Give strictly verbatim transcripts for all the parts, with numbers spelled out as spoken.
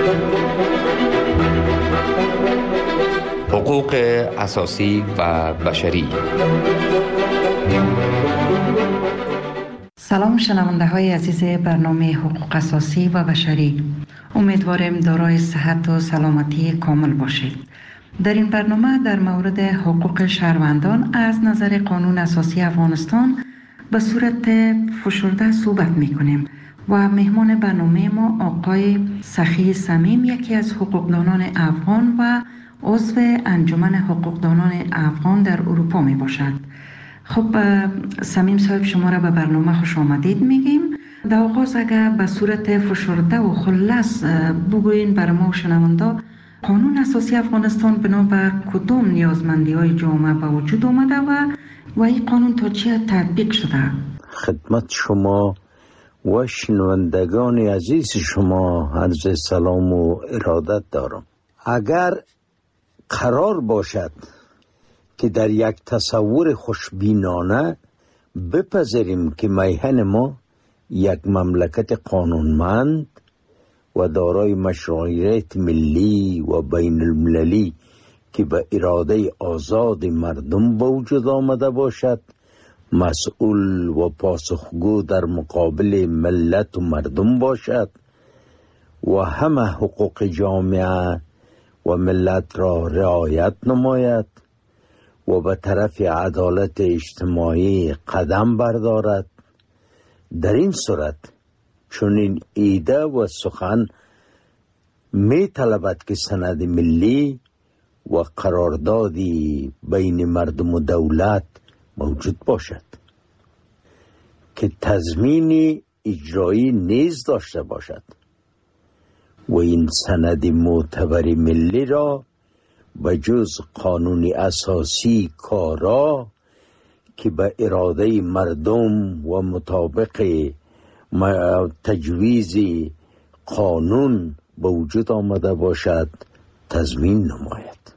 حقوق اساسی و بشری. سلام شنونده های عزیز برنامه حقوق اساسی و بشری. امیدواریم دارای صحت و سلامتی کامل باشید. در این برنامه در مورد حقوق شهروندان از نظر قانون اساسی افغانستان به صورت فشرده صحبت می کنیم و مهمان برنامه ما آقای سخی صمیم، یکی از حقوقدانان افغان و عضو انجمن حقوقدانان افغان در اروپا می باشد. خب صمیم صاحب، شما را به برنامه خوش آمدید میگیم. در آغاز اگر به صورت فشرده و خلاص بگوین بر ما و شنونده، قانون اساسی افغانستان بنا بر کدام نیازمندی های جامعه به وجود آمده و و این قانون تا چه تطبیق شده؟ خدمت شما و شنوندگان عزیز شما عرض سلام و ارادت دارم. اگر قرار باشد که در یک تصور خوشبینانه بپذیریم که میهن ما یک مملکت قانونمند و دارای مشروعیت ملی و بین المللی که به اراده آزاد مردم به وجود آمده باشد، مسئول و پاسخگو در مقابل ملت و مردم باشد و همه حقوق جامعه و ملت را رعایت نماید و به طرف عدالت اجتماعی قدم بردارد، در این صورت چنین ایده و سخن می طلبد که سند ملی و قراردادی بین مردم و دولت موجود باشد که تضمین اجرایی نیز داشته باشد و این سند معتبر ملی را به جز قانون اساسی کارا که به اراده مردم و مطابق تجویز قانون به وجود آمده باشد تضمین نماید.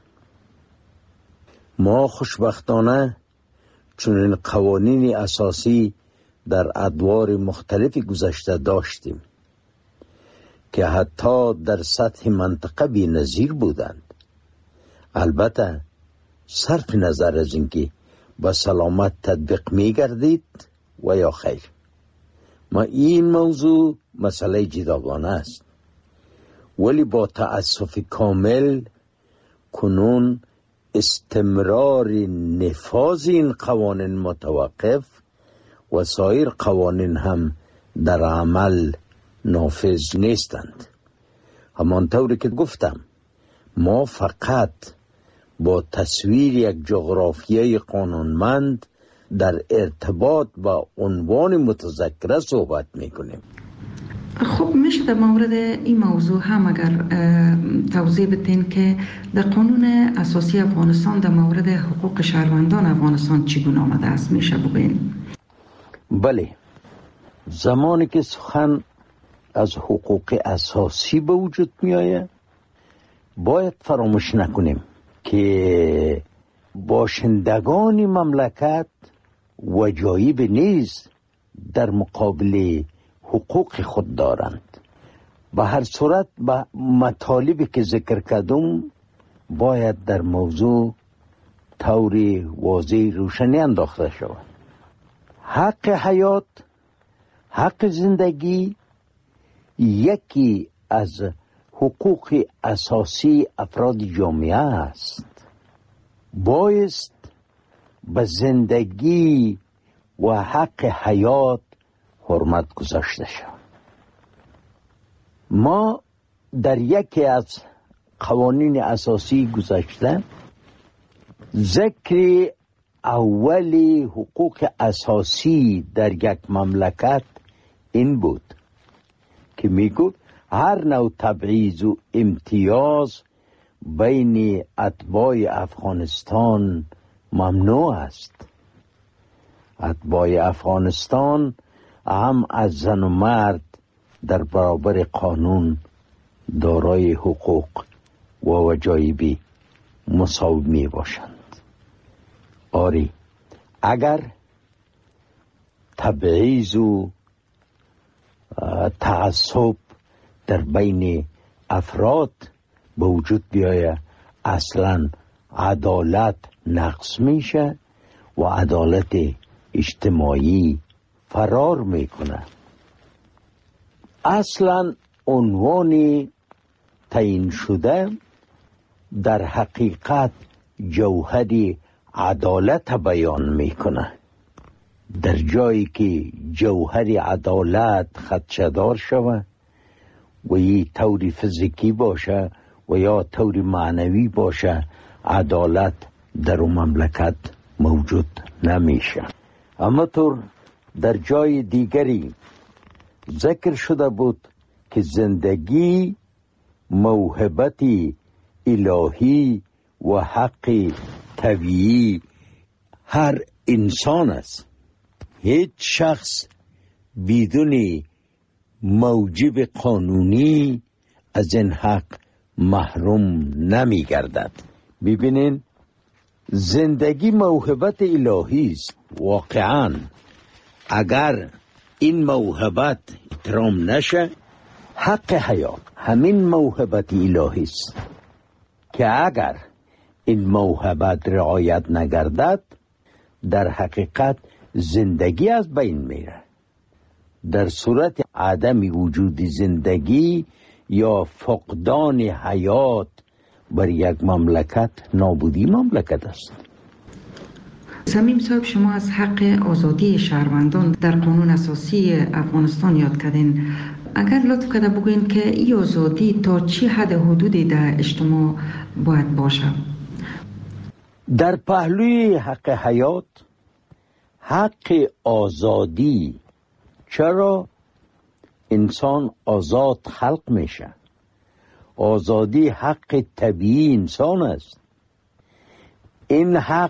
ما خوشبختانه چنین قوانین اساسی در ادوار مختلف گذشته داشتیم که حتی در سطح منطقه بی نظیر بودند. البته صرف نظر از اینکه با سلامت تطبیق می گردید و یا خیر، ما این موضوع مسئله جداگانه است، ولی با تأسف کامل کنون استمرار نفاذ این قوانین متوقف و سایر قوانین هم در عمل نافذ نیستند. همانطوری که گفتم، ما فقط با تصویر یک جغرافیای قانونمند در ارتباط با عنوان متذکره صحبت میکنیم. خب میشه در مورد این موضوع هم اگر توضیح بدین که در قانون اساسی افغانستان در مورد حقوق شهروندان افغانستان چگونه آمده است؟ میشه بگوین؟ بله، زمانی که سخن از حقوق اساسی به وجود می آید باید فراموش نکنیم که باشندگان مملکت وجایب نیز در مقابل حقوق خود دارند. به هر صورت به مطالبی که ذکر کردم باید در موضوع طور واضح روشنی انداخته شود. حق حیات، حق زندگی یکی از حقوق اساسی افراد جامعه است. بایست به زندگی و حق حیات حرمت گذاشته شود. ما در یکی از قوانین اساسی گذشته ذکر اولی حقوق اساسی در یک مملکت این بود که میگو هر نوع تبعیض و امتیاز بین اتباع افغانستان ممنوع است. اتباع افغانستان هم از زن و مرد در برابر قانون دارای حقوق و وجایبی مساوی می باشند. آری، اگر تبعیض و تعصب در بین افراد به وجود بیایه اصلا عدالت نقص میشه و عدالت اجتماعی فرار میکنه. اصلا عنوان تعیین شده در حقیقت جوهر عدالت بیان میکنه. در جایی که جوهر عدالت خدشه‌دار شود و یه طور فیزیکی باشه و یا طور معنوی باشه، عدالت در اون مملکت موجود نمیشه. اما طور در جای دیگری ذکر شده بود که زندگی موهبت الهی و حق طبیعی هر انسان است. هیچ شخص بدون موجب قانونی از این حق محروم نمی گردد. ببینین، زندگی موهبت الهی است. واقعا اگر این موهبت احترام نشه، حق حیات همین موهبت الهی است که اگر این موهبت رعایت نگردد، در حقیقت زندگی از بین میره. در صورت عدم وجود زندگی یا فقدان حیات بر یک مملکت، نابودی مملکت است. صمیم صاحب، شما از حق آزادی شهروندان در قانون اساسی افغانستان یاد کردین. اگر لطف کرده بگوین که این آزادی تا چه حد حدودی در اجتماع باید باشه؟ در پهلوی حق حیات، حق آزادی، چرا انسان آزاد خلق میشه؟ آزادی حق طبیعی انسان است. این حق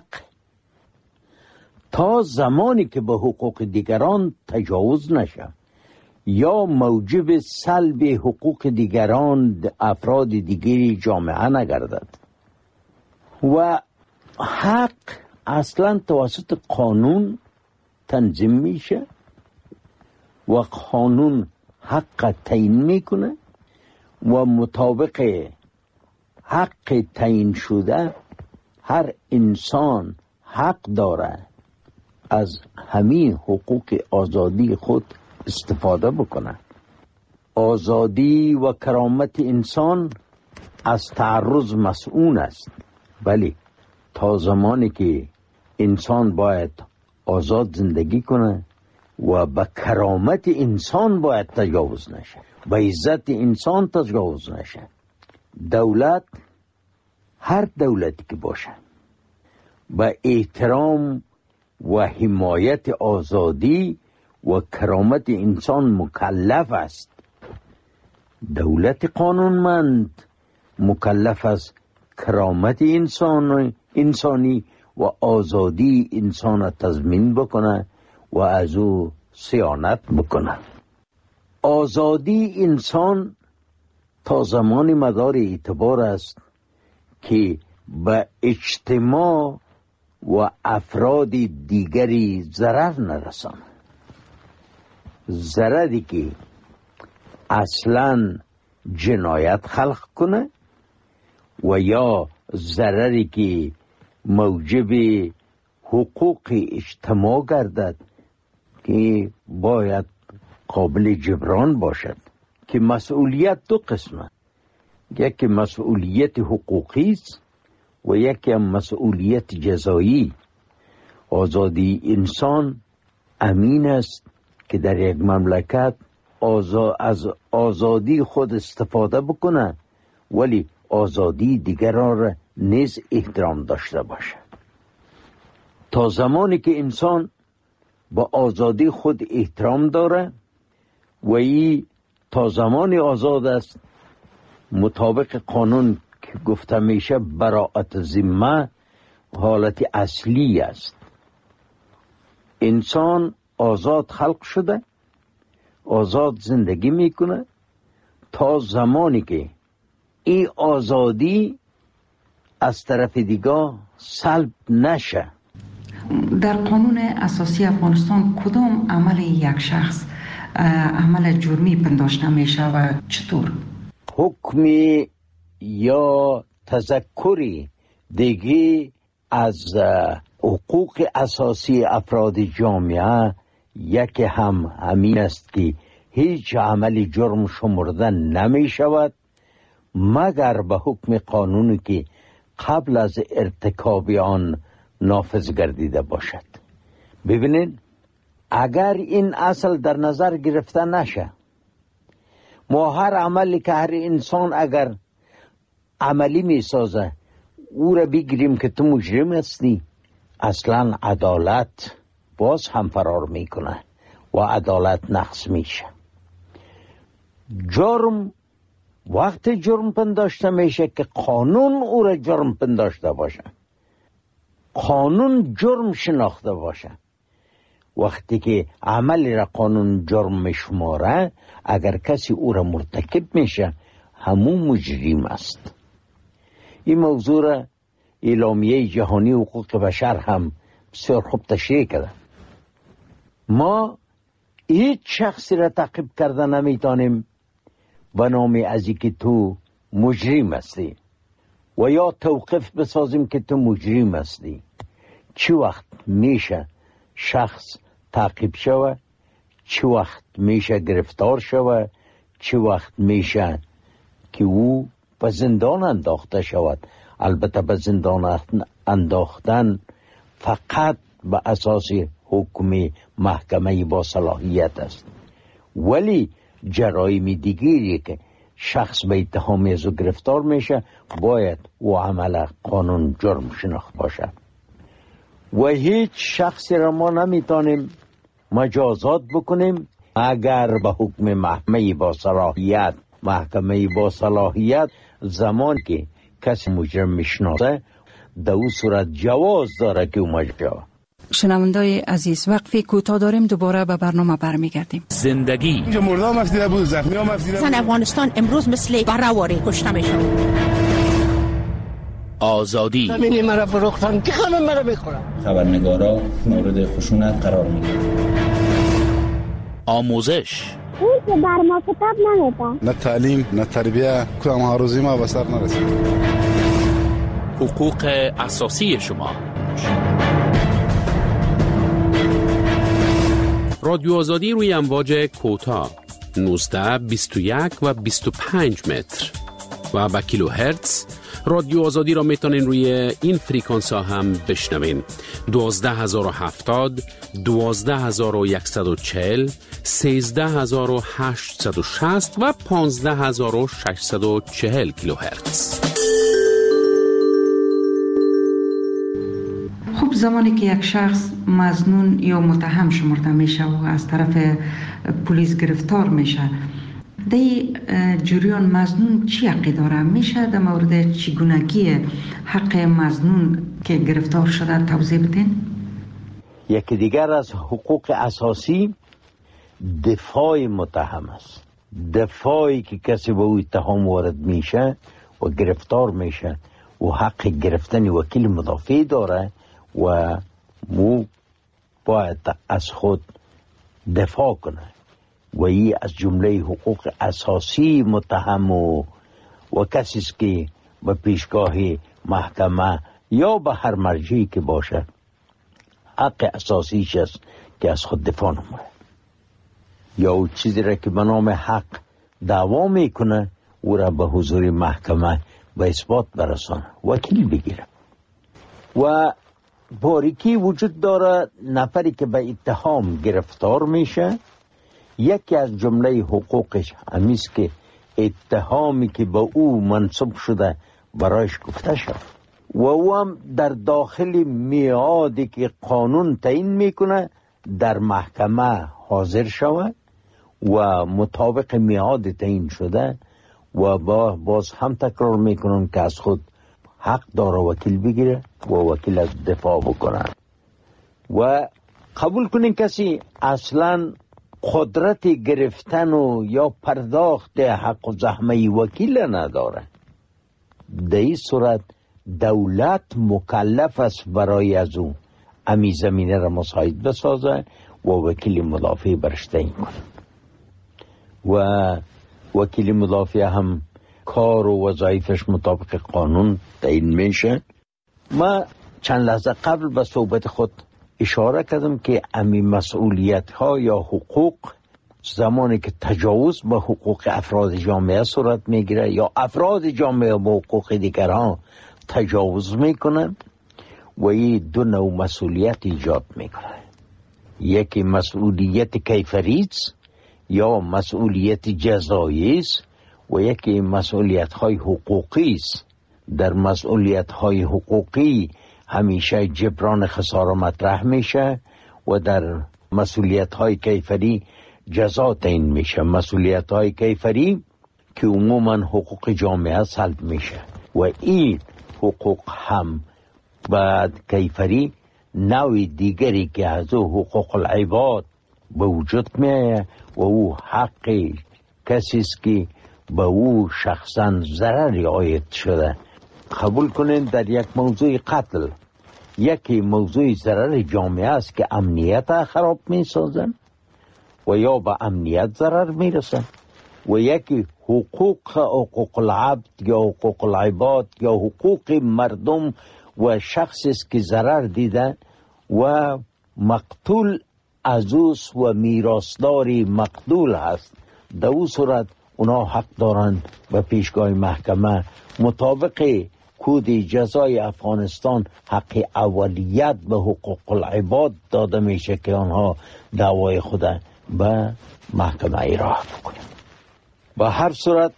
تا زمانی که به حقوق دیگران تجاوز نشه یا موجب سلب حقوق دیگران افراد دیگری جامعه نگردد. و حق اصلا توسط قانون تنظیم میشه و قانون حق تعیین میکنه و مطابق حق تعیین شده هر انسان حق داره از همین حقوق آزادی خود استفاده بکنه. آزادی و کرامت انسان از تعرض مسئول است، ولی تا زمانی که انسان باید آزاد زندگی کنه و به کرامت انسان باید تجاوز نشه، به عزت انسان تجاوز نشه. دولت، هر دولتی که باشه، به احترام و حمایت آزادی و کرامت انسان مکلف است. دولت قانونمند مکلف است کرامت انسان انسانی و آزادی انسان تضمین بکنه و از او صیانت بکنه. آزادی انسان تا زمان مدار اعتبار است که به اجتماع و افراد دیگری ضرر نرسانه. ضرری که اصلا جنایت خلق کنه و یا ضرری که موجب حقوق اجتماع گردد که باید قابل جبران باشد. که مسئولیت دو قسمه، یکی مسئولیت حقوقی است و یکی مسئولیت جزایی. آزادی انسان امین است که در یک مملکت آزا از آزادی خود استفاده بکنه، ولی آزادی دیگران را نیز احترام داشته باشه. تا زمانی که انسان با آزادی خود احترام داره و ای تا زمانی آزاد است، مطابق قانون که گفته میشه براءت ذمه حالت اصلی است. انسان آزاد خلق شده، آزاد زندگی میکنه تا زمانی که این آزادی از طرف دیگه سلب نشه. در قانون اساسی افغانستان کدام عمل یک شخص عمل جرمی پنداشته میشه و چطور؟ حکمی یا تذکری دیگه از حقوق اساسی افراد جامعه یکی هم همین است که هیچ عمل جرم شمرده نمی شود مگر به حکم قانونی که قبل از ارتکاب آن نافذ گردیده باشد. ببینید اگر این اصل در نظر گرفته نشه، ما هر عملی که هر انسان اگر عملی می سازه او را بگیریم که تو مجرم هستی، اصلا عدالت باز هم فرار میکنه و عدالت نقص میشه. جرم وقت جرم پنداشته میشه که قانون او را جرم پنداشته باشه، قانون جرم شناخته باشه. وقتی که عملی را قانون جرم میشماره، اگر کسی او را مرتکب میشه همون مجرم است. این موضوع را اعلامیه جهانی حقوق بشر هم بسیار خوب تشریح کرده. ما هیچ شخصی را تعقیب کرده نمیتونیم به نام از اینکه تو مجرم هستی و یا توقیف بسازیم که تو مجرم هستی. چه وقت میشه شخص تعقیب شوه، چه وقت میشه گرفتار شوه، چه وقت میشه که او به زندان انداخته شود. البته به زندان انداختن فقط به اساس حکم محکمه با صلاحیت است، ولی جرایم دیگری که شخص به اتهام از گرفتار میشه باید او عمل قانون جرم شناخت باشه و هیچ شخصی را ما نمیتونیم مجازات بکنیم اگر به حکم محکمه با صلاحیت محکمه با صلاحیت زمان که کسی مجرم میشناسه در او صورت جواز داره که او مجرم. شنوندای عزیز، وقفی کوتاه داریم، دوباره به برنامه برمیگردیم. زندگی اینجا مردم مفدیده بود، زخمی ها مفدیده بود. افغانستان امروز مثل برهواری کشته میشن. آزادی زمینی مرا فروختن که خانم مرا بخورم. خبرنگارا مورد خشونت قرار میگیرن. آموزش اون که بر ما کتاب نمیده، نه تعلیم نه تربیه، کدام ها روزی ما به سر نرسید. حقوق اساسی شما. رادیو آزادی روی امواج کوتاه نوزده، بیست و یک و بیست و پنج متر و با کیلو هرتز. رادیو آزادی را میتونین روی این فریکانس ها هم بشنوین: دوازده هزار و هفتاد، دوازده هزار و صد و چهل، سیزده هزار و هشتصد و شصت و پانزده هزار و ششصد و چهل کیلو هرتز. خب زمانی که یک شخص مظنون یا متهم شمرده میشه و از طرف پلیس گرفتار میشه، در جریان مظنون چی حقی داره؟ میشه در مورد چگونگی حق مظنون که گرفتار شده توضیح بدین؟ یکی دیگر از حقوق اساسی دفاع متهم است. دفاعی که کسی به او اتهام وارد میشه و گرفتار میشه و حق گرفتن وکیل مدافع داره و مو باید از خود دفاع کنه و این از جمله حقوق اساسی متهم و, و کسی است که به پیشگاه محکمه یا به هر مرجعی که باشه حق اساسیش است که از خود دفاع نمونه یا او چیزی را که به نام حق دعوا میکنه او را به حضور محکمه به اثبات برسانه، وکیل بگیره. و باریکی وجود داره نفری که به اتهام گرفتار میشه، یکی از جمله حقوقش همیست که اتهامی که به او منصوب شده برایش گفته شد و او هم در داخل میعادی که قانون تعیین میکنه در محکمه حاضر شود و مطابق میعاد تعیین شده و با باز هم تکرار میکنم که از خود حق داره وکیل بگیره و وکیل از دفاع بکنه. و قبول کنین کسی اصلا قدرت گرفتن و یا پرداخت حق و زحمه وکیل نداره، در این صورت دولت مکلف است برای از او امی زمینه را مساعد بسازه و وکیل مدافع برش تعیین کنه و وکیل مدافع هم کار و وظایفش مطابق قانون تعیین میشه. ما چند لحظه قبل به صحبت خود اشاره کردم که امی مسئولیت ها یا حقوق زمانی که تجاوز به حقوق افراد جامعه صورت میگیره یا افراد جامعه به حقوق دیگران تجاوز میکنن و این دو نوع مسئولیت ایجاد میکنه. یکی مسئولیت کیفری است یا مسئولیت جزایی است و یکی مسئولیت های حقوقی است. در مسئولیت های حقوقی همیشه جبران خسارة مطرح میشه و در مسئولیت های کیفری جزا تعیین میشه. مسئولیت های کیفری که عموما حقوق جامعه سلب میشه و این حقوق هم بعد کیفری نوع دیگری که از او حقوق العباد به وجود میه و او حق کسی است که به او شخصا ضرری عاید شده. قبول کنین در یک موضوع قتل یکی موضوع ضرر جامعه است که امنیت خراب می سازن و یا به امنیت ضرر می رسن و یکی حقوق حقوق العبد یا حقوق العباد یا حقوق مردم و شخصی است که ضرر دیده و مقتول از اوست و میراثداری مقتول هست. در او صورت اونا حق دارند به پیشگاه محکمه مطابق کود جزای افغانستان حق اولیت به حقوق العباد داده میشه که آنها دعوای خود به محکمه ایراه بکنیم. به هر صورت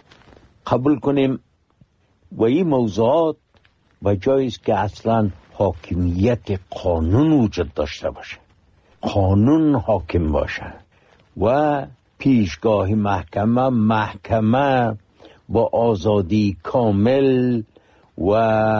قبول کنیم و این موضوعات و جایی است که اصلا حاکمیت قانون وجود داشته باشه، قانون حاکم باشه و پیشگاه محکمه محکمه با آزادی کامل و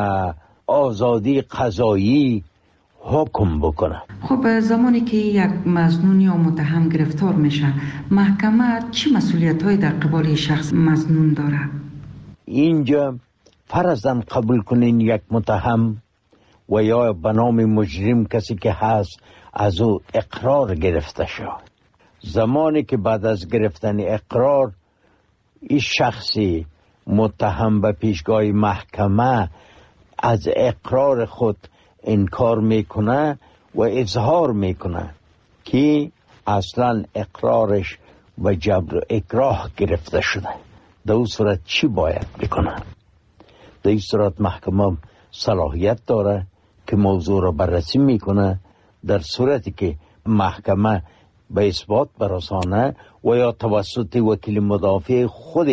آزادی قضایی حکم بکنه. خب زمانی که یک مظنون یا متهم گرفتار میشه محکمه چی مسئولیت های در قبال شخص مظنون داره؟ اینجا فرضاً قبول کنین یک متهم و یا به نام مجرم کسی که هست از او اقرار گرفته شد. زمانی که بعد از گرفتن اقرار این شخصی متهم به پیشگاه محکمه از اقرار خود انکار میکنه و اظهار میکنه که اصلا اقرارش و جبر و اکراه گرفته شده، در اون صورت چی باید بکنه؟ در این صورت محکمه صلاحیت داره که موضوع را بررسی میکنه. در صورتی که محکمه به اثبات برسانه و یا توسط وکیل مدافع خود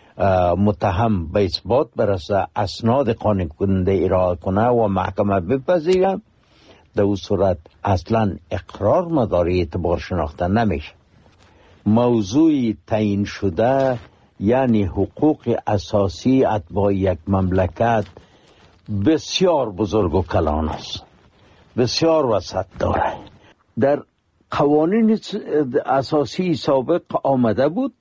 متهم به اثبات برسه اسناد قانع کننده ارائه کنه و محکمه بپذیره، در اون صورت اصلا اقرار مداری اعتبار شناخته نمیشه. موضوع تعیین شده یعنی حقوق اساسی اتباع یک مملکت بسیار بزرگ و کلان است، بسیار وسعت داره. در قوانین اساسی سابق آمده بود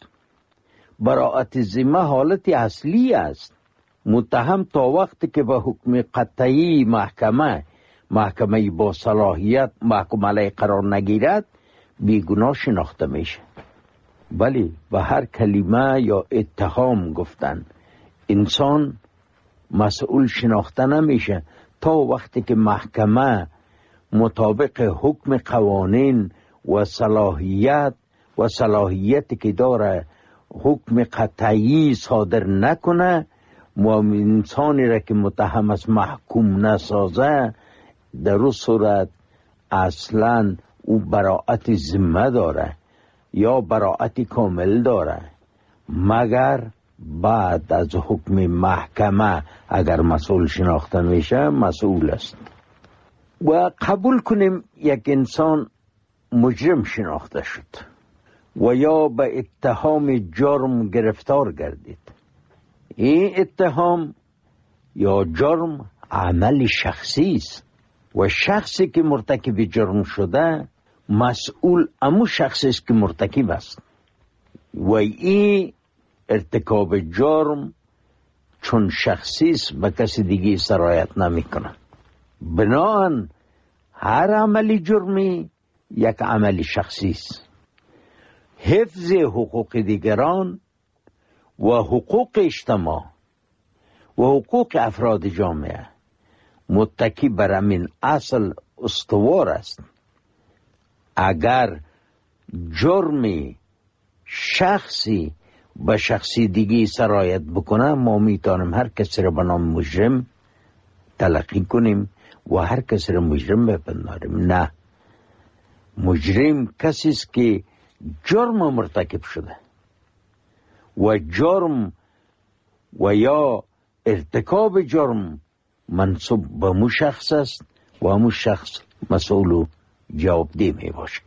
براءت ذمه حالت اصلی است. متهم تا وقتی که به حکم قطعی محکمه محکمه با صلاحیت محکوم علیه قرار نگیرد بیگناه شناخته میشه. ولی به هر کلمه یا اتهام گفتن انسان مسئول شناخته نمیشه تا وقتی که محکمه مطابق حکم قوانین و صلاحیت و صلاحیتی که داره حکم قطعی صادر نکنه و انسانی را که متهم است محکوم نسازه، در اون صورت اصلا او براءت ذمه داره یا براءت کامل داره، مگر بعد از حکم محکمه اگر مسئول شناخته میشه مسئول است. و قبول کنیم یک انسان مجرم شناخته شد و یا به اتهام جرم گرفتار گردید. این اتهام یا جرم عمل شخصی است و شخصی که مرتکب جرم شده مسئول امو شخصی است که مرتکب است و این ارتکاب جرم چون شخصی است به کسی دیگه سرایت نمی کنه. بناهن هر عملی جرمی یک عمل شخصی است. حفظ حقوق دیگران و حقوق اجتماع و حقوق افراد جامعه متکی بر همین اصل استوار است. اگر جرمی شخصی به شخصی دیگی سرایت بکنه، ما میتونیم هر کسی را به نام مجرم تلقی کنیم و هر کسی را مجرم بپنداریم. نه، مجرم کسی است که جرم مرتکب شده و جرم و یا ارتکاب جرم منصوب به مو شخص است و همون شخص مسئول و جوابدeh می باشد.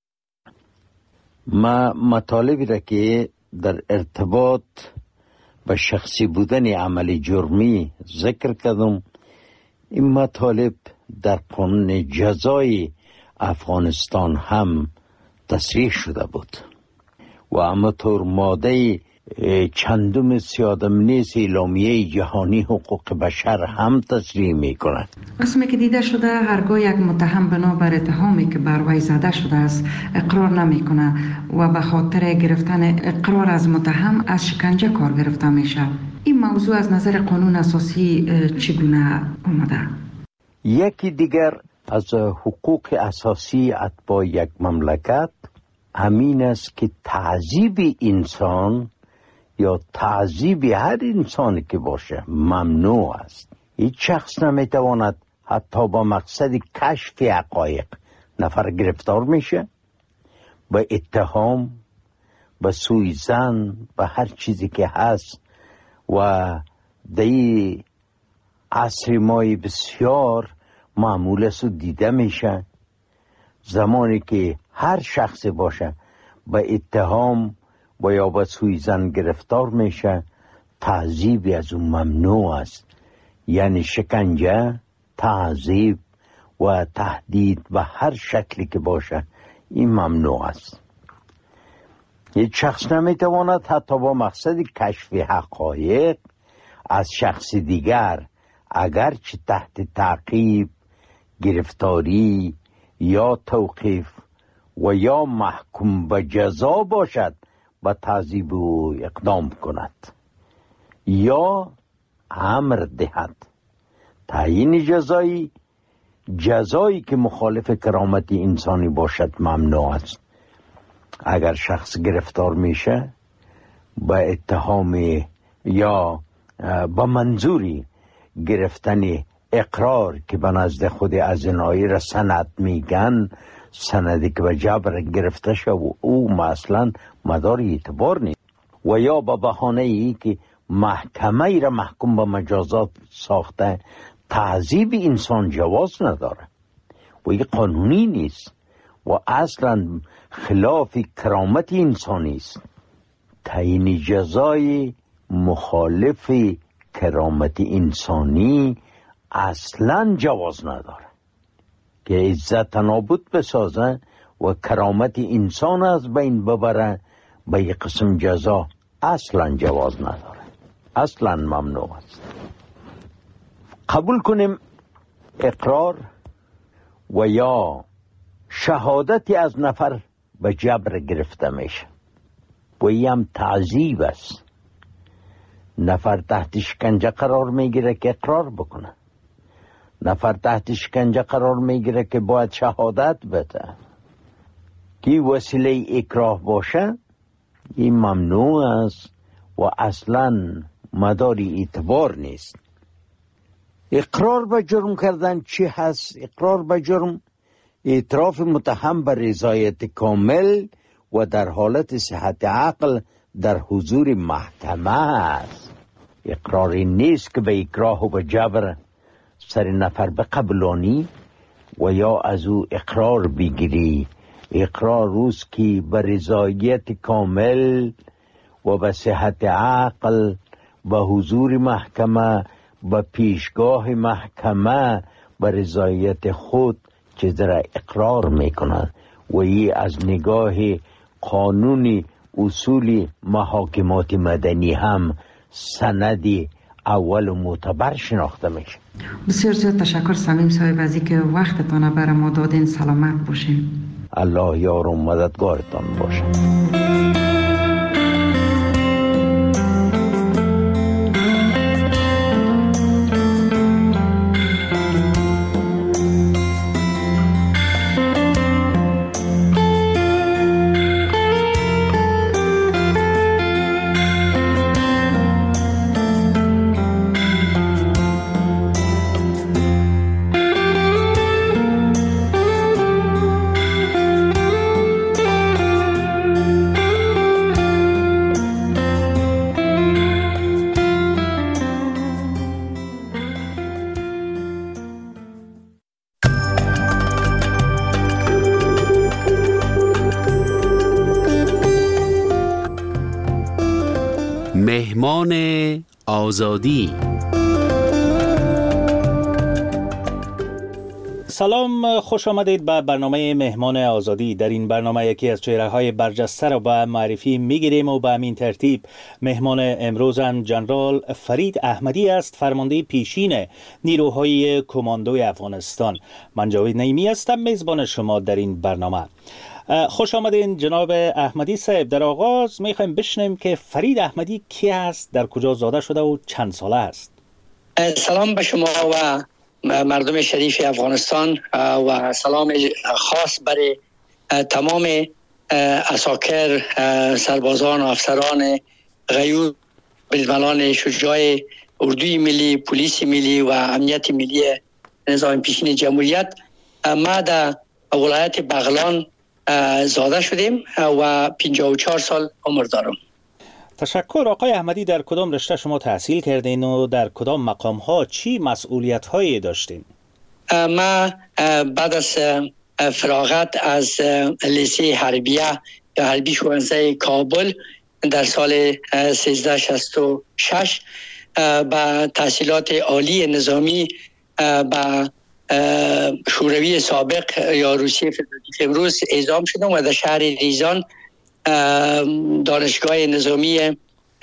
ما مطالبی را که در ارتباط به شخصی بودن عمل جرمی ذکر کردم، این مطالب در قانون جزای افغانستان هم تصریح شده بود و همطور ماده چندم سیادم نیز اعلامیه جهانی حقوق بشر هم تصریح می کند. قسمی که دیده شده هرگاه یک متهم بنا بر اتهامی که بر وی زده شده است اقرار نمی کنه و به خاطر گرفتن اقرار از متهم از شکنجه کار گرفته میشه. این موضوع از نظر قانون اساسی چگونه آمده؟ یکی دیگر از حقوق اساسی اتباع یک مملکت همین است که تعذیب انسان یا تعذیب هر انسانی که باشه ممنوع است. هیچ شخص نمیتواند حتی با مقصد کشف حقایق نفر گرفتار میشه، به اتهام، به سوءظن، به هر چیزی که هست. و دی عصر مای بسیار معمول است و دیده میشه زمانی که هر شخص باشه به اتهام و یا به سوءظن گرفتار میشه، تعذیب از اون ممنوع است. یعنی شکنجه، تعذیب و تهدید به هر شکلی که باشه این ممنوع است. یک شخص نمیتواند حتی با مقصد کشف حقایق از شخص دیگر اگرچه تحت تعقیب، گرفتاری یا توقیف و یا محکوم به جزا باشد به تعذیب او اقدام کند یا امر دهد. تعیین جزایی جزایی که مخالف کرامت انسانی باشد ممنوع است. اگر شخص گرفتار میشه به اتهام یا به منظوری گرفتن اقرار که به نزد خود ازنایی را سند میگن، سندی که به جبر گرفته شد و او مثلا مدار اعتبار نیست، و یا به بهانه ای که محکمه ای را محکوم به مجازات ساخته، تعذیب انسان جواز نداره و این قانونی نیست و اصلا خلاف کرامت انسانی است. تعیین جزای مخالف کرامت انسانی اصلا جواز نداره که عزت نابود بسازه و کرامت انسان از بین ببره. به یک قسم جزا اصلا جواز نداره، اصلا ممنوع است. قبول کنیم اقرار و یا شهادتی از نفر به جبر گرفته میشه و این هم تعذیب است. نفر تحت شکنجه قرار میگیره که اقرار بکنه، نفر تحت شکنجه قرار میگیره که باید شهادت بده. کی وسیله اکراه باشه این ممنوع است و اصلا مداری اعتبار نیست. اقرار به جرم کردن چی هست؟ اقرار به جرم اعتراف متهم به رضایت کامل و در حالت صحت عقل در حضور محکمه است. اقراری نیست که به اکراه و به جبر سر نفر بقبلانی و یا از او اقرار بگیری. اقرار روز که به رضایت کامل و به صحت عقل به حضور محکمه، به پیشگاه محکمه به رضایت خود چیز را اقرار میکند و این از نگاه قانون اصول محاکمات مدنی هم سندی اول و معتبر شناخته میشه. بسیار زیاد تشکر صمیم صاحب از اینکه وقتتان برای ما دادین. سلامت باشین. الله یار و مددگارتان باشه. مهمان آزادی. سلام، خوش آمدید به برنامه مهمان آزادی. در این برنامه یکی از چهره‌های برجسته را به معرفی می‌گیریم و به همین ترتیب مهمان امروزم جنرال فرید احمدی است، فرمانده پیشین نیروهای کماندوی افغانستان. من جاوید نعیمی هستم، میزبان شما در این برنامه. خوش آمدین جناب احمدی صاحب. در آغاز می‌خوایم بشنویم که فرید احمدی کی است، در کجا زاده شده و چند ساله است؟ سلام به شما و مردم شریف افغانستان و سلام خاص برای تمام عساکر، سربازان و افسران غیور، بزملان شجاع اردوی ملی، پلیس ملی و امنیت ملی نظام پیشین جمهوریت. ما در ولایت بغلان زاده شدیم و پنجاه و چهار سال عمر دارم. تشکر. آقای احمدی، در کدام رشته شما تحصیل کردین و در کدام مقام ها چی مسئولیت هایی داشتین؟ ما بعد از فراغت از لیسه حربیه یا حربی شوانزه کابل در سال سیزده شصت و شش با تحصیلات عالی نظامی با شوروی سابق یا روسیه فدراتیو امروز اعزام شدم و در شهر ریزان دانشگاه نظامی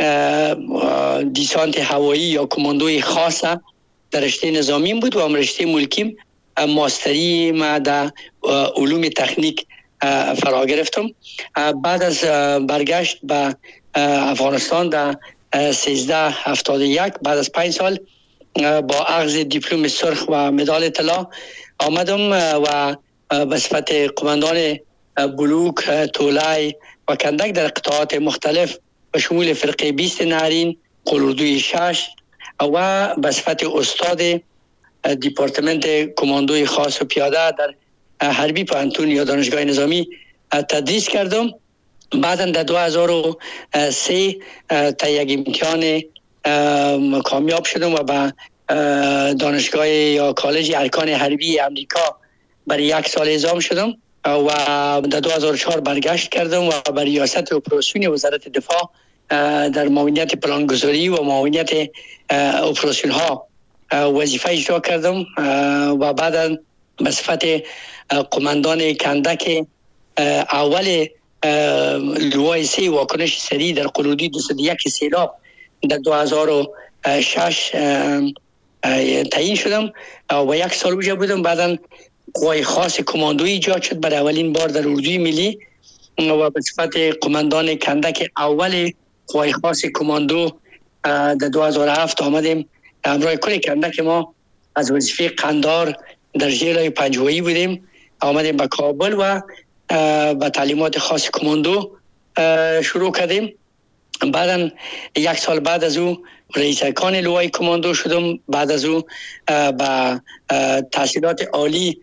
دیسانت هوایی یا کماندوی خاصه در رشته نظامی بود و رشته ملکیم ماستری ما در علوم تکنیک فرا گرفتم. بعد از برگشت به افغانستان در سیزده هفتاد و یک بعد از پنج سال با اخذ دیپلم سرخ و مدال طلا آمدم و به صفت قماندان بلوک، تولای و کندک در قطاعات مختلف به شمول فرقه بیست نهرین، قلوردوی شش و به صفت استاد دیپارتمنت کماندوی خاص و پیاده در حربی پانتون یا دانشگاه نظامی تدریس کردم. بعدا در دو هزار و سه تا یک امتحان کامیاب شدم و به دانشگاه یا کالج ارکان حربی امریکا برای یک سال اعزام شدم و در دو هزار و چهار برگشت کردم و بر ریاست اپراسیون وزارت دفاع در معاونیت پلانگذاری و معاونیت اپراسیون ها وظیفه اجرا کردم و بعدا به صفت قماندان کندک اول لوای سه واکنش سریع در قلودی دویست و یک سیلاب در دو هزار و شش تعیین شدم و یک سال اونجا بودم. بعدا قوای خاص کماندویی ایجاد شد برای اولین بار در اردوی ملی و به صفت قماندان کندک اول قوای خاص کماندو در دو هزار و هفت آمدیم. همراه کل کندک ما از وظیفه قندار در ژیلای پنجوایی بودیم، آمدیم به کابل و به تعلیمات خاص کماندو شروع کردیم. بعدا یک سال بعد از او رئیس ارکان لوای کماندو شدم. بعد از او به تحصیلات عالی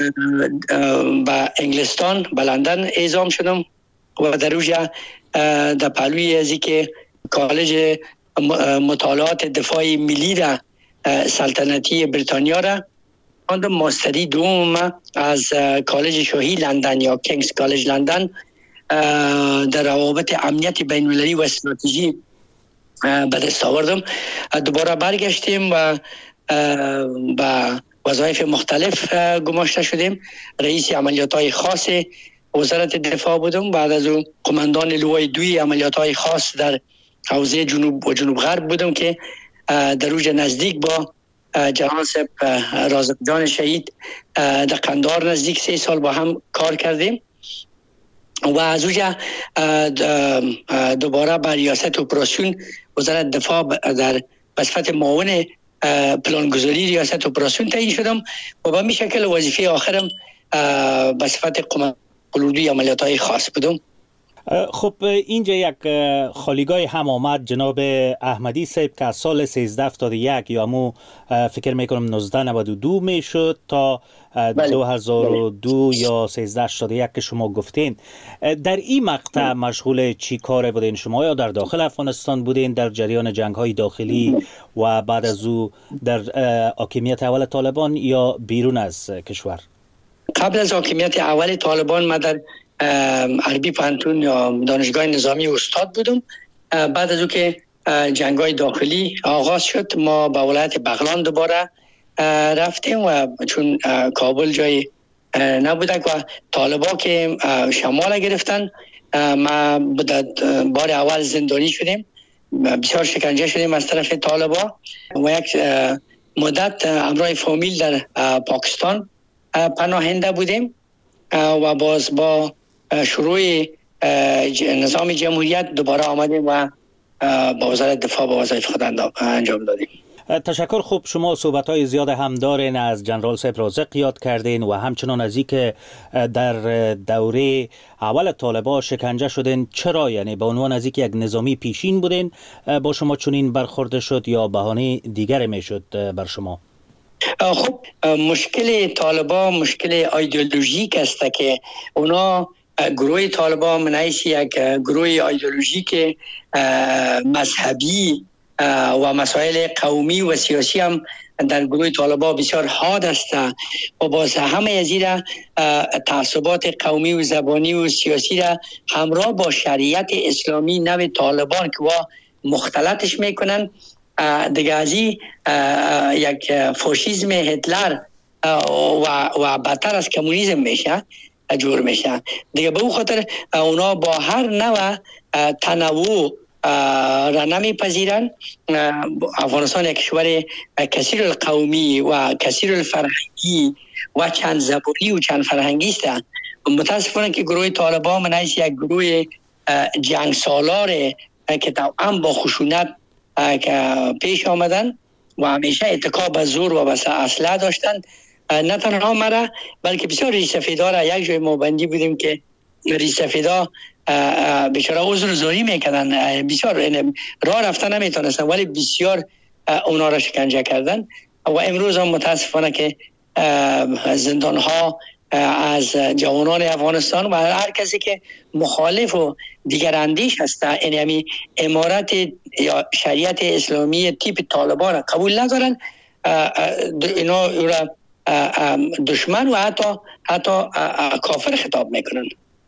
به انگلستان به لندن اعزام شدم و در اوجا در پهلوی ازی که کالج مطالعات دفاعی ملی را سلطنتی بریتانیا را خواندم. ماستری دوم از کالج شاهی لندن یا کینگز کالج لندن در روابط امنیت بین المللی و استراتژی به دست آوردم. دوباره برگشتیم و با وظایف مختلف گماشته شدیم. رئیس عملیات‌های خاص وزارت دفاع بودم. بعد از اون قماندان لوای دوی عملیات‌های خاص در حوزه جنوب و جنوب غرب بودم که در اوج نزدیک با جناب رازق جان شهید در قندار نزدیک سه سال با هم کار کردیم و از اوجا دوباره به ریاست اپراسیون وزارت دفاع در به صفت معاون پلانگذاری ریاست اپراسیون تعیین شدم و به این شکل وظیفه آخرم به صفت قلوردوی عملیات‌های خاص بودم. خب اینجا یک خالیگاه هم آمد جناب احمدی صاحب که از سال سیزده هفتاد و یک یا مو فکر میکنم نوزده نود و دو میشد تا دو هزار و دو یا سیزده هشتاد و یک که شما گفتین. در این مقطع مشغول چی کار بودین شما؟ یا در داخل افغانستان بودین در جریان جنگ های داخلی و بعد از او در حاکمیت اول طالبان یا بیرون از کشور؟ قبل از حاکمیت اول طالبان ما در حربی پانتون یا دانشگاه نظامی استاد بودم. بعد از او که جنگای داخلی آغاز شد، ما به ولایت بغلان دوباره رفتیم و چون کابل جای نبوده و طالبا که شمال گرفتن، ما بار اول زندانی شدیم، بسیار شکنجه شدیم از طرف طالبا و یک مدت همراه فامیل در پاکستان پناهنده بودیم و باز با شروع نظام جمهوریت دوباره آمدیم و با وزارت دفاع با وظایف خود انجام دادیم. تشکر. خوب، شما صحبت‌های زیاد هم دارین، از جنرال صاحب رازق یاد کردین و همچنان از اینکه در دوره اول طالبان شکنجه شدین. چرا؟ یعنی به عنوان از اینکه یک نظامی پیشین بودین با شما چنین برخورده شد یا بهانه دیگر میشد بر شما؟ خب مشکل طالبان مشکل ایدئولوژیک است که اونا گروه طالبان من حیث یک گروه ایدئولوژیک مذهبی و مسائل قومی و سیاسی هم در گروه طالبان بسیار حاد است و باز همه از این تعصبات قومی و زبانی و سیاسی را همراه با شریعت اسلامی نو طالبان که وا مختلطش میکنن دیگه از این یک فاشیسم هتلر و و بدتر از کمونیسم میشه جور میشه دیگه. به اون خاطر اونا با هر نوع تنوع را نمیپذیرن. افغانستان یک کشور کثیر القومی و کثیر الفرهنگی و چند زبانی و چند فرهنگی است. متاسفانه که گروه طالبان من حیث یک گروه جنگ سالار که توأم با خشونت پیش آمدن و همیشه اتکا به زور و به اسلحه داشتن، نه تنها مرا بلکه بسیار ریش سفیدا را یک جای ما بندی بودیم که ریش سفیدا بیچاره عذر زوری میکردن، بسیار راه رفتن نمیتونستن ولی بسیار اونا را شکنجه کردن و امروز هم متاسفانه که زندان ها از جوانان افغانستان و هر کسی که مخالف و دیگر اندیش هست یعنی امارت یا شریعت اسلامی تیپ طالبان را قبول ندارن، اینا را دشمن و حتی حتی کافر خطاب میکنن.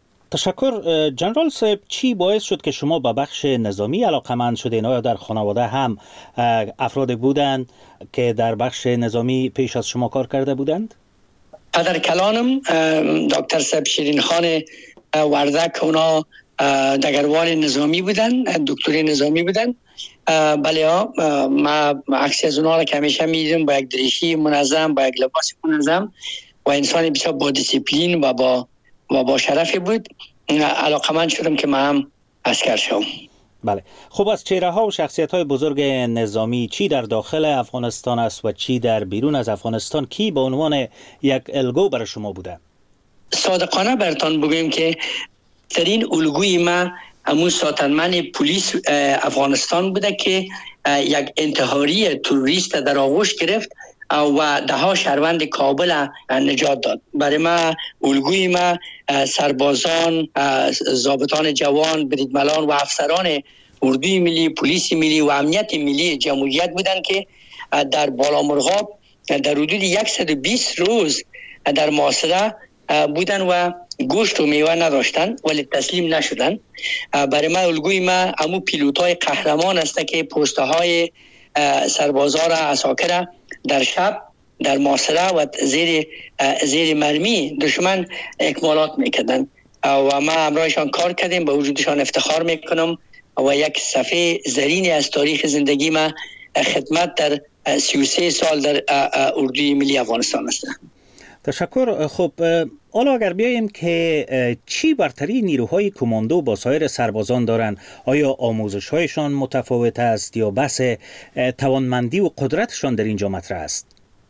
تشکر. جنرال صاحب، چی باعث شد که شما به بخش نظامی علاقمند شدین؟ آیا در خانواده هم افراد بودند که در بخش نظامی پیش از شما کار کرده بودند؟ پدر کلانم دکتر صاحب شیرین خان وردک اونا دگروان نظامی بودن، دکتری نظامی بودن. بله ها، ما عکس از اونا را که همیشه میدیدم با یک دریشی منظم، با یک لباس منظم و انسانی بسیار با دیسیپلین و با و با شرفی بود. علاقمند شدم که من هم عسکر شوم. بله. خب از چهره ها و شخصیت های بزرگ نظامی چی در داخل افغانستان است و چی در بیرون از افغانستان کی به عنوان یک الگو برای شما بوده؟ صادقانه براتون بگویم که ترین الگوی ما همون ساتنمن پلیس افغانستان بوده که یک انتحاری تروریست در آغوش گرفت و ده ها شهروند کابل نجات داد. برای ما الگوی ما سربازان، ضابطان جوان، بریدملان و افسران اردوی ملی، پلیس ملی و امنیت ملی جمهوریت بودند که در بالامرغاب در حدود صد و بیست روز در محاصره بودن و گوشت و میوه نداشتن ولی تسلیم نشدن. برای ما الگوی ما همون پیلوتای قهرمان است که پوسته های سربازا را عساکر در شب در محاصره و زیر زیر مرمی دشمن اکمالات میکردن و ما همراهشان کار کردیم، به وجودشان افتخار میکنم و یک صفحه زرینی از تاریخ زندگی ما خدمت در سی و سه سال در اردوی ملی افغانستان است. تشکر. خب حالا اگر بیاییم که چی برتری نیروهای کماندو با سایر سربازان دارند؟ آیا آموزش هایشان متفاوت است یا بحث توانمندی و قدرتشان در اینجا مطرح است؟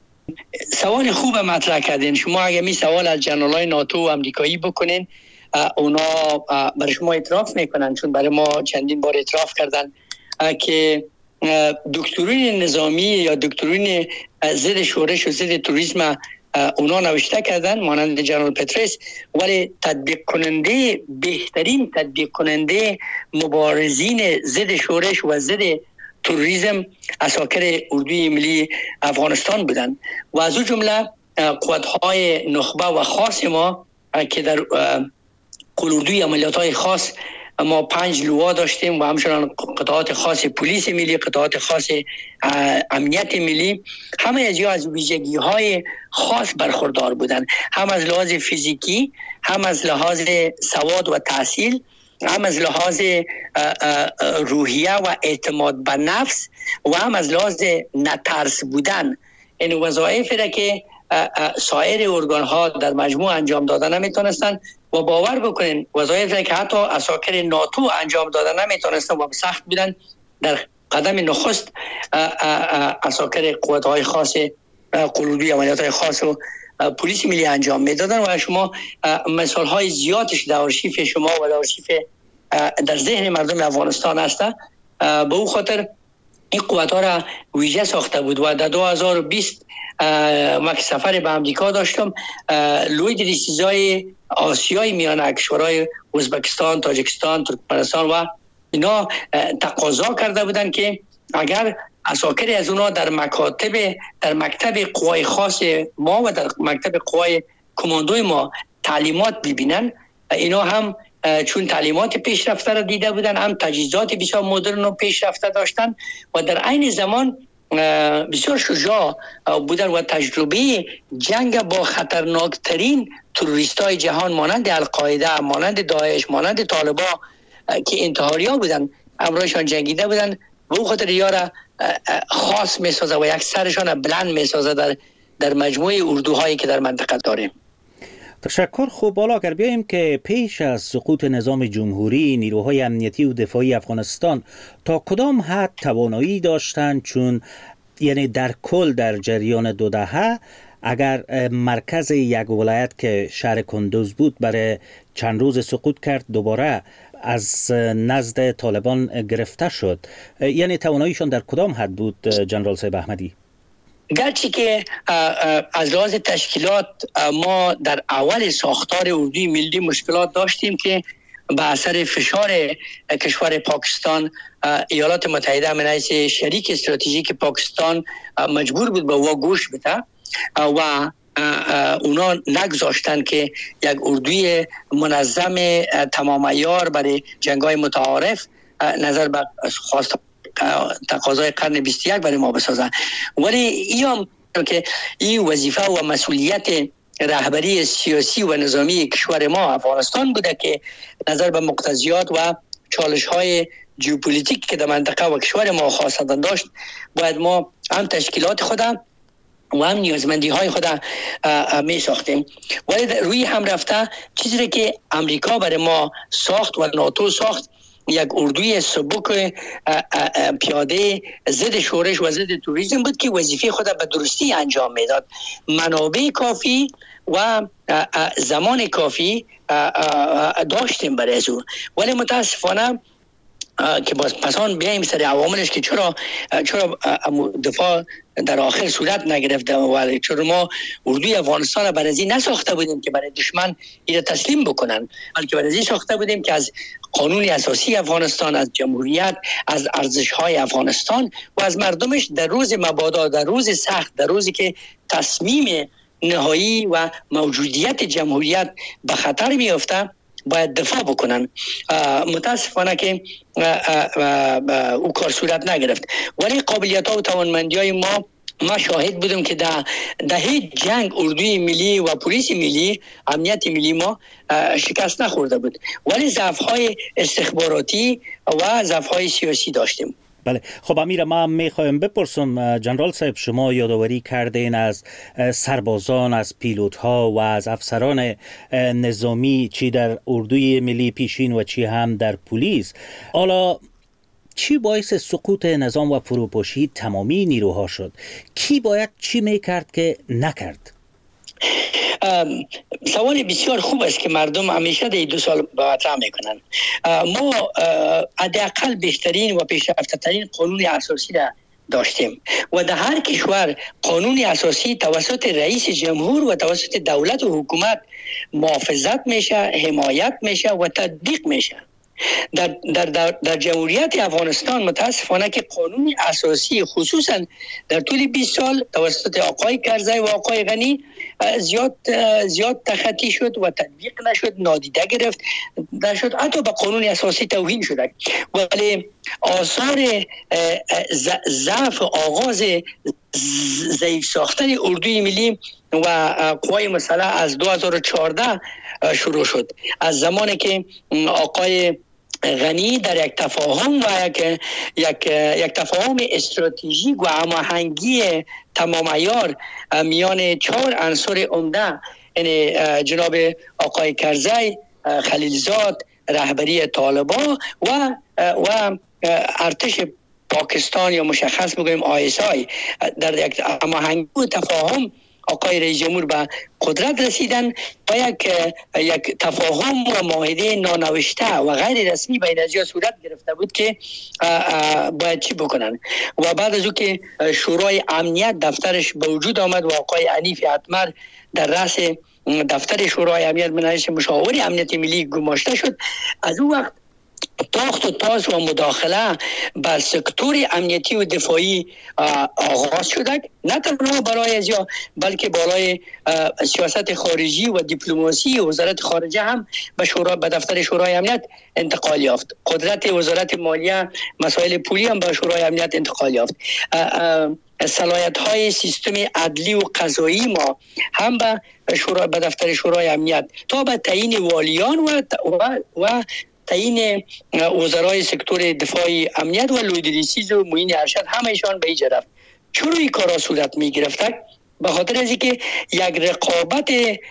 سوال خوب مطرح کردین. شما اگر می سوال از جنرالای ناتو و امریکایی بکنین اونا برای شما اعتراف میکنن، چون برای ما چندین بار اعتراف کردن که دکترین نظامی یا دکترین ضد شورش و ضد توریسم اونا نوشته کردن مانند جنرال پترس، ولی تطبیق کننده بهترین تطبیق کننده مبارزین ضد شورش و ضد تروریسم عساکر اردوی ملی افغانستان بودند و از اون جمله قوت‌های نخبه و خاص ما که در قلوردوی عملیات‌های خاص ما پنج لوا داشتیم و همچنان قطعات خاص پلیس ملی، قطعات خاص امنیت ملی، همه از از ویژگی های خاص برخوردار بودند، هم از لحاظ فیزیکی، هم از لحاظ سواد و تحصیل، هم از لحاظ روحیه و اعتماد به نفس و هم از لحاظ نترس بودن. این وظایفی را که سایر ارگان ها در مجموع انجام دادن نمیتونستن و باور بکنین وظایف را که حتی عساکر ناتو انجام دادن نمیتونستن و سخت بودن، در قدم نخست عساکر قوات های خاص قلودی، عملیات های خاص و پلیس ملی انجام میدادن و شما مثال های زیادش در آرشیف شما و در آرشیف در ذهن مردم افغانستان هست. به او خاطر این قوات ها را ویژه ساخته بود و در دو هزار و بیست ما که سفر به امریکا داشتم، لوی دریسیزای آسیای میانه کشورهای ازبکستان، تاجیکستان، ترکمنستان و اینا تقاضا کرده بودن که اگر عساکر از اونا در مکاتب در مکتب قوای خاص ما و در مکتب قوای کماندوی ما تعلیمات ببینن، اینا هم چون تعلیمات پیشرفته را دیده بودن، هم تجهیزات بسیار مدرن و پیشرفته داشتن و در عین زمان بسیار شجاع بودن و تجربه جنگ با خطرناکترین تروریست های جهان مانند القاعده، مانند داعش، مانند طالبان که انتحاریا بودن امروزشان جنگیده بودن و او خاطر یارا خاص می سازه و یک سرشان بلند می سازه در, در مجموعه اردوهایی که در منطقه داریم. تشکر. خوب، بالا اگر بیاییم که پیش از سقوط نظام جمهوری نیروهای امنیتی و دفاعی افغانستان تا کدام حد توانایی داشتند، چون یعنی در کل در جریان دو دهه اگر مرکز یک ولایت که شهر کندوز بود برای چند روز سقوط کرد دوباره از نزد طالبان گرفته شد، یعنی تواناییشان در کدام حد بود جنرال صاحب احمدی؟ گرچه که از لحاظ تشکیلات ما در اول ساختار اردوی ملی مشکلات داشتیم که به اثر فشار کشور پاکستان، ایالات متحده من حیث شریک استراتژیک پاکستان مجبور بود به وا گوش بده و اونا نگذاشتن که یک اردوی منظم تمام عیار برای جنگ‌های متعارف نظر به خواست تقاضای قرن بیست و یک برای ما بسازن. ولی ایام که این وظیفه و مسئولیت رهبری سیاسی و نظامی کشور ما افغانستان بوده که نظر به مقتضیات و چالش های ژئوپلیتیک که در منطقه و کشور ما خواستن داشت، باید ما هم تشکیلات خودم و هم نیازمندی های خود می ساختیم. ولی روی هم رفته چیزی که امریکا برای ما ساخت و ناتو ساخت، یک اردوی سبک پیاده ضد شورش و ضد توریسم بود که وظیفه خود به درستی انجام میداد، منابع کافی و زمان کافی داشتیم برای او. ولی متاسفانه که باز پسان بیاییم سر عواملش که چرا چرا دفاع در آخر صورت نگرفته و چرا ما اردوی افغانستان برای ازی نساخته بودیم که برای دشمن این تسلیم بکنن، بلکه برای ازی ساخته بودیم که از قانون اساسی افغانستان، از جمهوریت، از ارزش‌های افغانستان و از مردمش در روز مبادا، در روز سخت، در روزی که تصمیم نهایی و موجودیت جمهوریت به خطر میافته باید دفاع بکنن. متاسفانه که او کار صورت نگرفت. ولی قابلیت ها و توانمندی های ما ما شاهد بودیم که در دهه جنگ اردوی ملی و پلیس ملی، امنیت ملی ما شکست نخورده بود، ولی ضعف های استخباراتی و ضعف های سیاسی داشتیم. بله. خب امیر، ما میخوایم بپرسم جنرال صاحب، شما یادآوری کردین از سربازان، از پیلوت ها و از افسران نظامی چی در اردوی ملی پیشین و چی هم در پلیس. حالا چی باعث سقوط نظام و فروپاشی تمامی نیروها شد؟ کی باید چی میکرد که نکرد؟ سوال بسیار خوب است که مردم همیشه در دو سال مطرح میکنن. ما حداقل بهترین و پیشرفته ترین قانون اساسی را داشتیم و در هر کشور قانون اساسی توسط رئیس جمهور و توسط دولت و حکومت محافظت میشه، حمایت میشه و تطبیق میشه. در, در, در, در جمهوریت افغانستان متاسفانه که قانون اساسی خصوصا در طول بیست سال توسط آقای کرزی و آقای غنی زیاد زیاد تخطی شد و تطبیق نشد، نادیده گرفت نشد، حتی به قانون اساسی توهین شد. ولی آثار ضعف آغاز ضعیف ساختن اردوی ملی و قوای مسلح از دو هزار و چهارده شروع شد. از زمانی که آقای غنی در یک تفاهم و یک یک یک تفاهم استراتژیک و هماهنگی تمام عیار میان چهار عنصر عمده، یعنی جناب آقای کرزی، خلیلزاد، رهبری طالبان و و ارتش پاکستان یا مشخص بگویم آی اس آی، در یک هماهنگی و تفاهم آقای رئیس جمهور به قدرت رسیدن و یک یک تفاهم و معاهده نانوشته و غیر رسمی بین ازیا صورت گرفته بود که باید چی بکنن. و بعد از او که شورای امنیت دفترش به وجود آمد و آقای حنیف اتمر در رأس دفتر شورای امنیت به نظر مشاور امنیت ملی گماشته شد، از اون وقت تاخت و تاز و مداخله بر سکتور امنیتی و دفاعی آغاز شده، نه تنها برای ازیا بلکه برای سیاست خارجی و دیپلماسی وزارت خارجه هم به شورا به دفتر شورای امنیت انتقال یافت. قدرت وزارت مالیه مسائل پولی هم به شورای امنیت انتقال یافت. صلاحیت های سیستم عدلی و قضایی ما هم به شورا به دفتر شورای امنیت تا به تعیین والیان و و, و تعیین وزرای سکتور دفاعی امنیت و لویدریسیز و معین ارشد همهشان به ایجا رفت. چرا این کارا صورت می گرفت؟ به خاطر از اینکه یک رقابت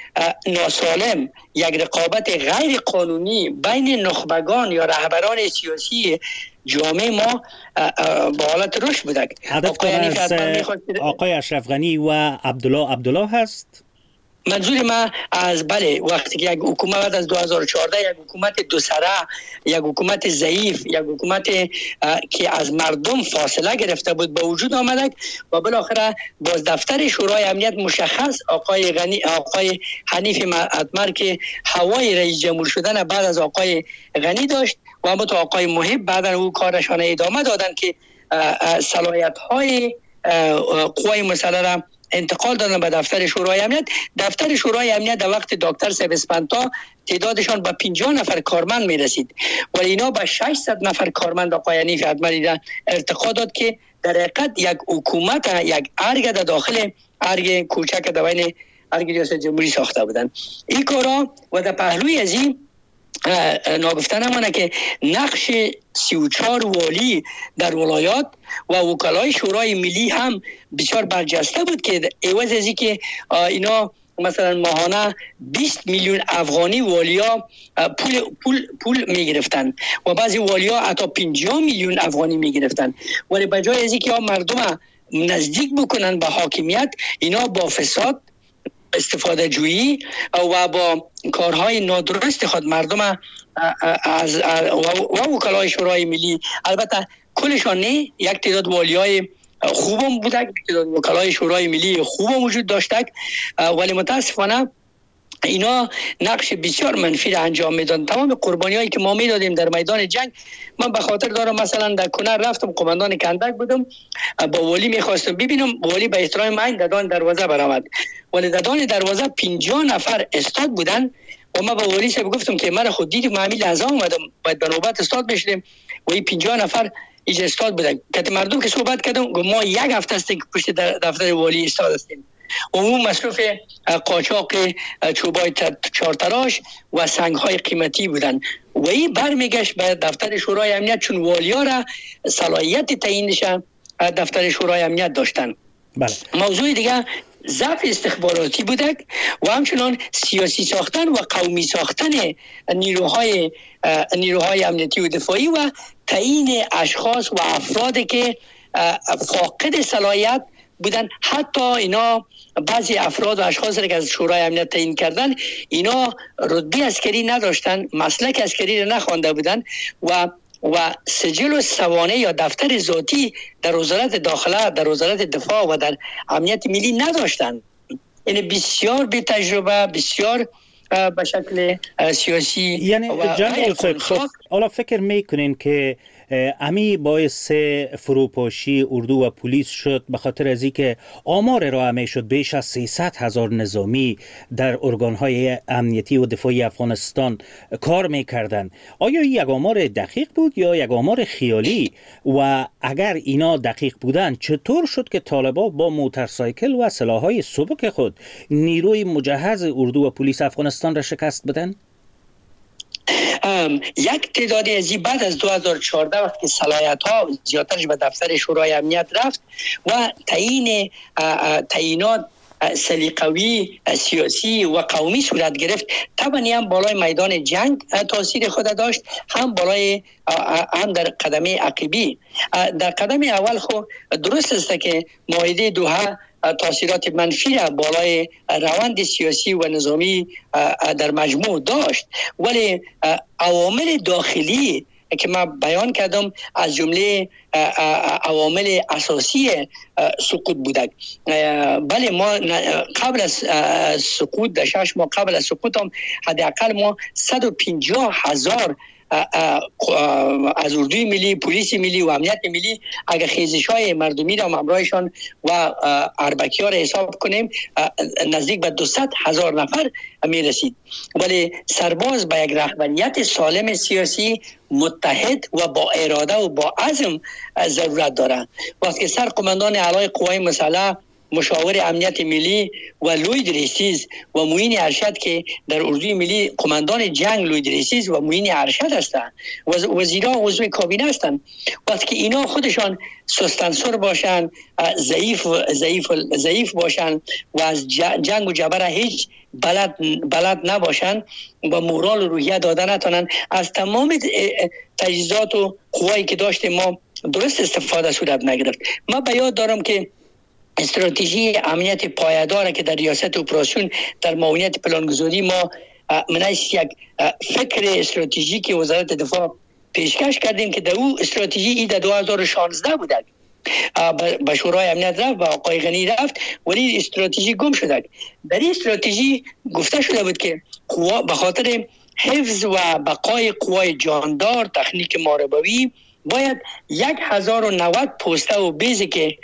ناسالم، یک رقابت غیر قانونی بین نخبگان یا رهبران سیاسی جامعه ما با حالت رشد بوده. هدف از آقای اشرف غنی و عبدالله عبدالله هست؟ منظور ما از بله وقتی که یک حکومت از دو هزار و چهارده یک حکومت دو سره، یک حکومت ضعیف، یک حکومت که از مردم فاصله گرفته بود به وجود آمده و بالاخره باز دفتر شورای امنیت مشخص آقای غنی آقای حنیف اتمر که هوای رئیس جمهور شدن بعد از آقای غنی داشت و اما تو آقای محب بعد از او کارشان ادامه دادن که صلاحیت های قوای مسلح را انتقال دادن به دفتر شورای امنیت. دفتر شورای امنیت در وقت دکتر سبسپنتا تعدادشان به پنجاه نفر کارمند می رسید ولی اینا به ششصد نفر کارمند آقای حنیف اتمری را ارتقا داد که در حقیقت یک حکومت یک ارگ در داخل ارگ کوچک در بین ارگ ریاست جمهوری ساخته بودن. این کارا و در پهلوی از این ناگفته نمانه که نقش سی و چهار والی در ولایات و وکلای شورای ملی هم بسیار برجسته بود که عوض از اینکه اینا مثلا ماهانه بیست میلیون افغانی والیا پول پول پول میگرفتن و بعضی والیا حتی پنجاه میلیون افغانی میگرفتن، ولی به جای از اینکه مردم نزدیک بکنن به حاکمیت، اینا با فساد، استفاده جویی و با کارهای نادرست خود مردم از و وکلای شورای ملی، البته کلشان نه، یک تعداد والیای خوبم بوده، یک تعداد وکلای شورای ملی خوبم وجود داشته، ولی متاسفانه اینا نقش بسیار منفی را انجام میدادن. تمام قربانی هایی که ما میدادیم در میدان جنگ، من به خاطر دارم مثلا در کنر رفتم، قماندان کندک بودم، با والی میخواستم ببینم، والی به احترام من دادان دروازه برآمد، ولی دادان دروازه پنجاه نفر استاد بودن و ما با والی صاحب گفتم که من خود دیدم من لحظه اومدم باید به نوبت استاد بشیم و این پنجاه نفر ایج استاد بودن. که مردم که صحبت کردم ما یک هفته است که پشت دفتر والی استاد هستیم. عموم مصرف قاچاق چوبای چارتراش و سنگ‌های قیمتی بودن و این برمیگشت به دفتر شورای امنیت، چون والیا را صلاحیت تعیینش دفتر شورای امنیت داشتن. بله. موضوع دیگه ضعف استخباراتی بوده و همچنان سیاسی ساختن و قومی ساختن نیروهای نیروهای امنیتی و دفاعی و تعیین اشخاص و افرادی که فاقد صلاحیت بودن. حتی اینا بعضی افراد و اشخاص را که از شورای امنیت تعیین کردن، اینا رتبه عسکری نداشتن، مسلک عسکری را نخوانده بودن و و سجل و سوانه یا دفتر ذاتی در وزارت داخله، در وزارت دفاع و در امنیت ملی نداشتن. یعنی بسیار بی تجربه، بسیار به شکل سیاسی. یعنی جنرال صاحب حالا فکر میکنین که امی باعث فروپاشی اردو و پلیس شد به خاطر از اینکه آمار ارائه شد بیش از سیصد هزار نظامی در ارگان‌های امنیتی و دفاعی افغانستان کار می‌کردند. آیا این یک آمار دقیق بود یا یک آمار خیالی؟ و اگر اینا دقیق بودند چطور شد که طالبان با موتورسایکل و سلاح‌های سبک خود نیروی مجهز اردو و پلیس افغانستان را شکست بدن؟ یک تعدادی از این بعد از دو هزار و چهارده وقتی صلاحیت ها زیادترش به دفتر شورای امنیت رفت و تعیین تعیینات سلیقوی سیاسی و قومی صورت گرفت، طبعا هم بالای میدان جنگ تاثیر خود داشت، هم بالای هم در قدم عقبی. در قدم اول خو درست است که معاهده دوحه تاثیرات منفی را بالای روند سیاسی و نظامی در مجموع داشت، ولی عوامل داخلی که من بیان کردم از جمله عوامل اساسی سقوط بودند. بله ما قبل از سقوط در شش ماه قبل از سقوط هم حداقل ما صد و پنجاه هزار از اردوی ملی، پلیس ملی و امنیت ملی اگر خیزش‌های مردمی را همراهشان و اربکی‌ها را حساب کنیم نزدیک به دویست هزار نفر می رسید. ولی سرباز با یک رهبریت سالم سیاسی متحد و با اراده و با عزم ضرورت دارد. وقتی سرقماندان اعلی قوای مسلح، مشاور امنیت ملی و لوید ریسیز و معین ارشد که در اردوی ملی قماندان جنگ لوید ریسیز و معین ارشد هستند، وزیران و عضو کابینه هستند، وقتی اینا خودشان سستنسر باشن، ضعیف ضعیف ضعیف باشن و از جنگ و جبر هیچ بلد بلد نباشن و مورال و روحیه دادن نتونن، از تمام تجهیزات و قوایی که داشتیم ما درست استفاده صورت نگرفت. ما به یاد دارم که استراتژی امنیت پایدار که در ریاست اپراسیون در معاونیت پلانگذاری ما منش یک فکر استراتژیک که وزارت دفاع پیشکش کردیم که در او استراتژی ای در دو هزار و شانزده بود به شورای امنیت رفت و آقای غنی رفت ولی استراتژی گم شد. در این استراتژی گفته شده بود که قوا به خاطر حفظ و بقای قوای جاندار تکنیک محاربوی باید یک هزار و نود پوسته و بیزی که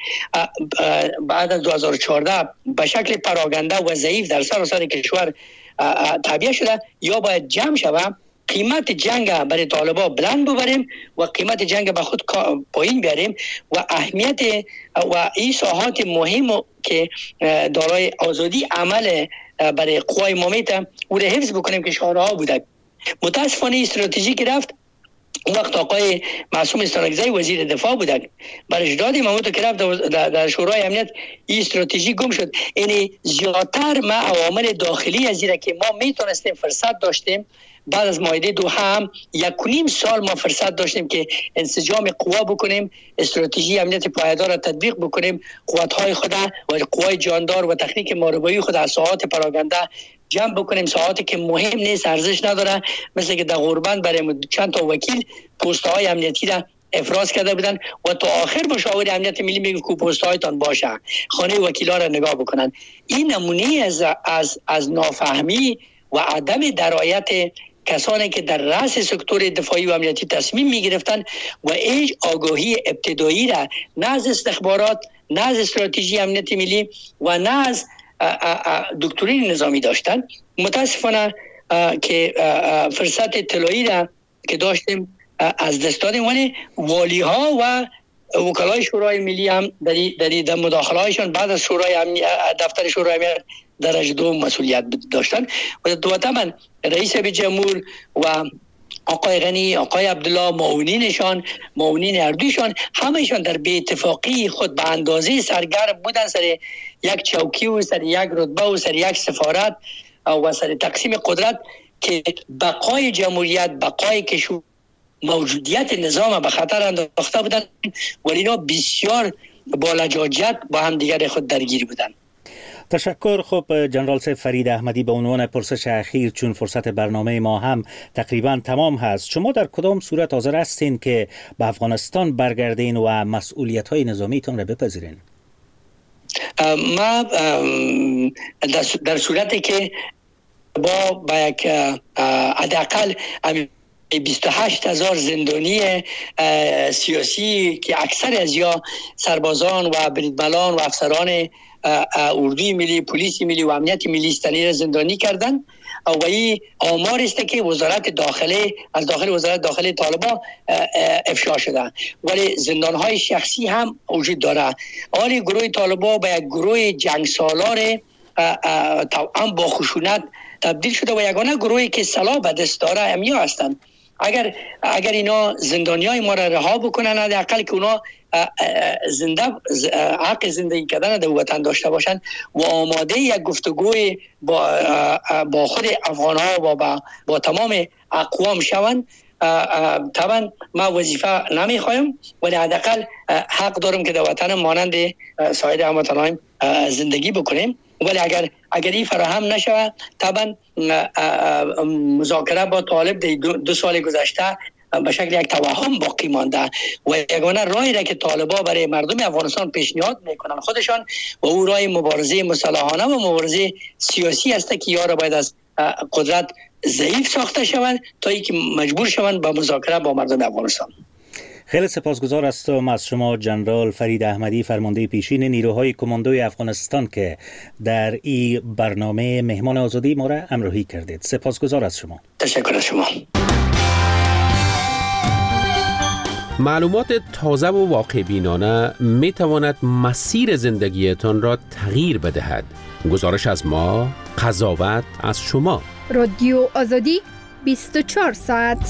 بعد از دو هزار و چهارده به شکل پراگنده و ضعیف در سراسر کشور تعبیه شده یا باید جمع شود، قیمت جنگ برای طالبان بلند ببریم و قیمت جنگ به خود پایین بیاریم و اهمیت و این ساحات مهم که دارای آزادی عمل برای قوای ممیت او را حفظ بکنیم که شعارها بوده. متاسفانه استراتژی که رفت اون وقت آقای معصوم استانکزی وزیر دفاع بودن، برش دادیم همون تو که رفت در شورای امنیت این استراتژی گم شد. یعنی زیادتر ما عوامل داخلی از این که ما میتونستیم فرصت داشتیم بعد از معاهده دوحه هم یک و نیم سال ما فرصت داشتیم که انسجام قوا بکنیم، استراتژی امنیت پایدار را تطبیق بکنیم، قوت‌های خود و قوای جاندار و تکنیک محاربوی خود از ساحات پراگنده جمع بکنیم، ساعاتی که مهم نیست ارزش نداره، مثل که در غربند برای چند تا وکیل پست‌های امنیتی را افراز کرده بودن و تا آخر مشاور امنیت ملی میگه که پست‌هایتان باشه، خانه وکیلا را نگاه بکنن. این نمونه از از از نافهمی و عدم درایت کسانی که در رأس سکتور دفاعی و امنیتی تصمیم میگرفتن و هیچ آگاهی ابتدایی را نه از استخبارات، نه از استراتژی امنیت ملی و نه از دکترین نظامی داشتن. متاسفانه که فرصت طلایی را که داشتیم از دست دادیم، ولی والی ها و وکلای شورای ملی هم در در مداخله هایشان بعد از شورای دفتر شورای امنیت درجه دو مسئولیت داشتن و طبعا رئیس جمهور و آقای غنی، آقای عبدالله، معاونینشان، معاونین اردویشان، همهشان در بی اتفاقی خود به اندازه سرگرم بودن سر یک چوکی و سر یک رتبه و سر یک سفارت و سر تقسیم قدرت که بقای جمهوریت، بقای کشور، موجودیت نظام به خطر انداخته بودن ولی اینا بسیار با لجاجت با هم دیگر خود درگیر بودن. تشکر. خب جنرال سید فرید احمدی، به عنوان پرسش اخیر چون فرصت برنامه ما هم تقریبا تمام هست، شما در کدام صورت حاضر هستین که به افغانستان برگردین و مسئولیت های نظامیتان را بپذیرین؟ ما در صورتی که با با یک حداقل بیست و هشت هزار زندانی سیاسی که اکثر از یا سربازان و بریدملان و افسران اردوی ملی، پلیس ملی و امنیت ملی استانی را زندانی کردن و این آمار است که وزارت داخله از داخل وزارت داخله طالبان افشا شده. ولی زندان های شخصی هم وجود داره. آن گروه طالبان به یک گروه جنگ سالار توأم با خشونت تبدیل شده و یگانه گروهی که سلاح به دست داره همیا هستند. اگر اگر اینا زندانیای ما را رها بکنن، حداقل که اونا زنده حق زندگی کردن در وطن داشته باشند و آماده یک گفتگوی با با خود افغان ها و با, با تمام اقوام شوند، طبعا ما وظیفه نمیخوایم ولی حداقل حق دارم که در وطن مانند سایر هموطنان زندگی بکنیم. ولی اگر اگر این فراهم نشود، طبعا مذاکره با طالب دو, دو سال گذشته به شکل یک توهم باقی مانده و یگانه راهی را که طالبا برای مردم افغانستان پیشنهاد میکنن خودشان و او راه مبارزه مسلحانه و مبارزه سیاسی است که یا را باید از قدرت ضعیف ساخته شوند تا اینکه مجبور شوند به مذاکره با مردم افغانستان. خیلی سپاسگزار هستم از شما جنرال فرید احمدی، فرمانده پیشین نیروهای کماندوی افغانستان که در این برنامه مهمان آزادی ما را همراهی کردید. سپاسگزار از شما. تشکر از شما. معلومات تازه و واقع بینانه می تواند مسیر زندگیتان را تغییر بدهد. گزارش از ما، قضاوت از شما. رادیو آزادی بیست و چهار ساعت.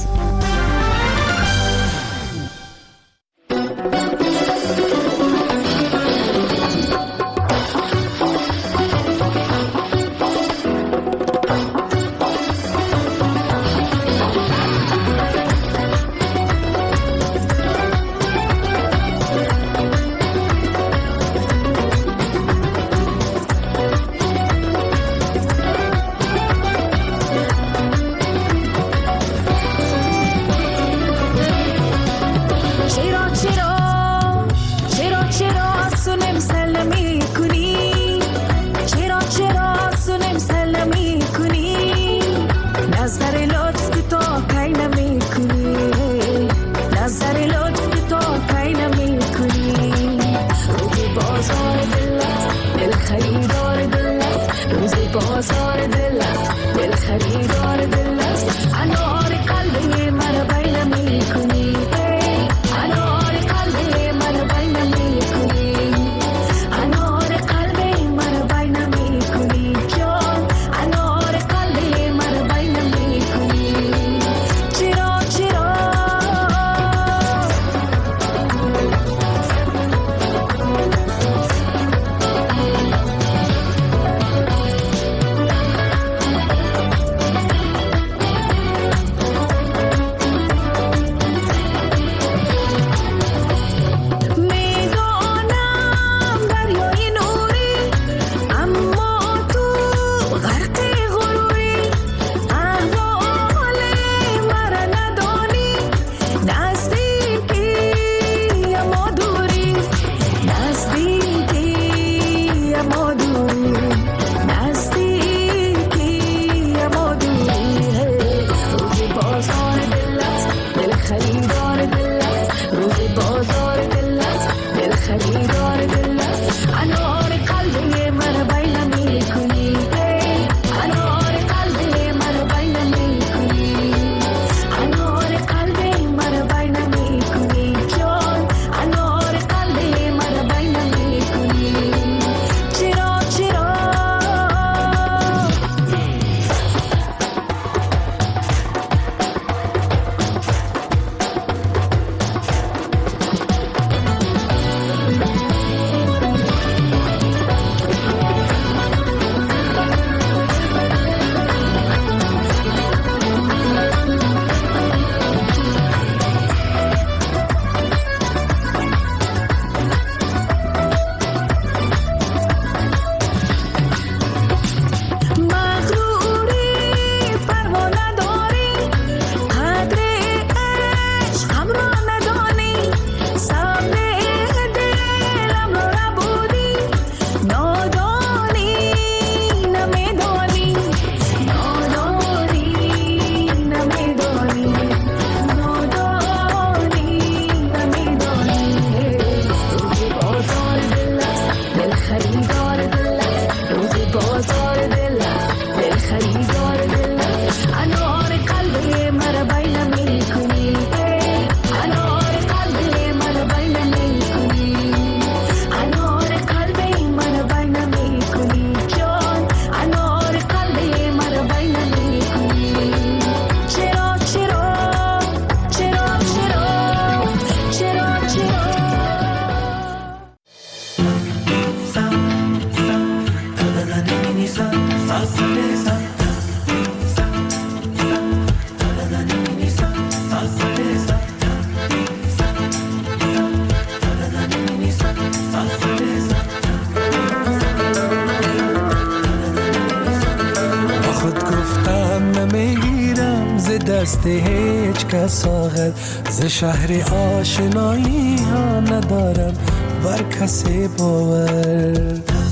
دست هیچ کس آخر ز شهر آشنایی ها ندارم بر کسی باور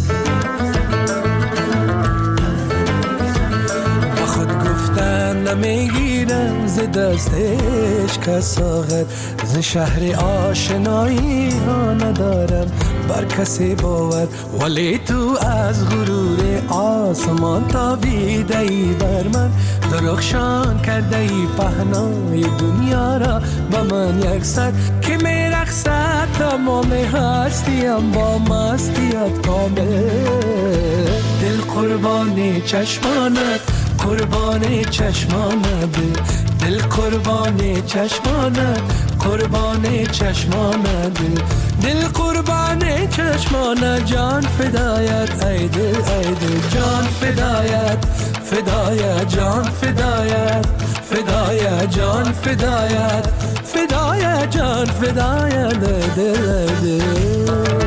با خود گفتن نمیگیرم ز دست هیچ کس آخر ز شهر آشنایی ها ندارم بر کسی باور ولی تو از غرور آسمان تابیده ای بر من درخشان کرده ای پهنای دنیا را با من یک سر که می رقصد تمام هستیم با مستیت کامل دل قربانی چشمانت قربانی چشمانت دل قربانی چشمانت قربانی چشمانت دل قربانی چشمانت جان فدایت ای دل ای دل جان فدایت فدایت جان فدایت فدایت جان فدایت فدایت جان فدایت دل دل